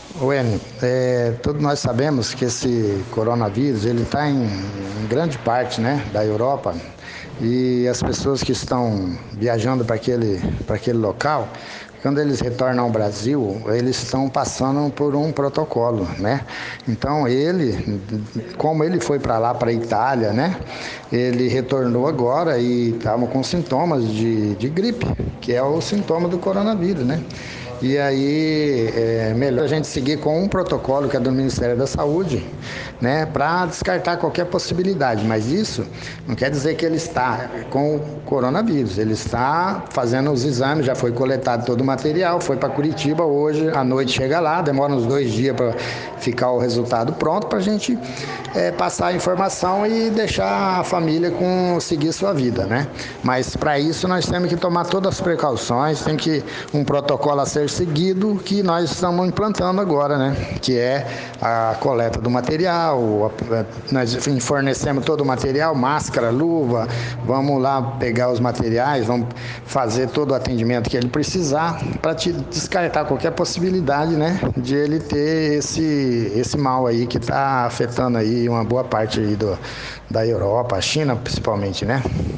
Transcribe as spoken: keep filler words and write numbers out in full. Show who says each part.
Speaker 1: Bueno, é, todos nós sabemos que esse coronavírus ele está em, em grande parte, né, da Europa, e as pessoas que estão viajando para aquele, para aquele local, quando eles retornam ao Brasil, eles estão passando por um protocolo, né? Então ele, como ele foi para lá, para a Itália, né? Ele retornou agora e estava com sintomas de, de gripe, que é o sintoma do coronavírus, né? E aí é melhor a gente seguir com um protocolo que é do Ministério da Saúde, né, para descartar qualquer possibilidade. Mas isso não quer dizer que ele está com o coronavírus. Ele está fazendo os exames, já foi coletado todo o material, foi para Curitiba hoje à noite, chega lá, demora uns dois dias para ficar o resultado pronto para a gente é, passar a informação e deixar a família com seguir sua vida, né? Mas para isso nós temos que tomar todas as precauções, tem que um protocolo a ser seguido que nós estamos implantando agora, né? Que é a coleta do material, nós fornecemos todo o material, máscara, luva, vamos lá pegar os materiais, vamos fazer todo o atendimento que ele precisar para descartar qualquer possibilidade, né? De ele ter esse, esse mal aí que está afetando aí uma boa parte aí do, da Europa, a China principalmente, né?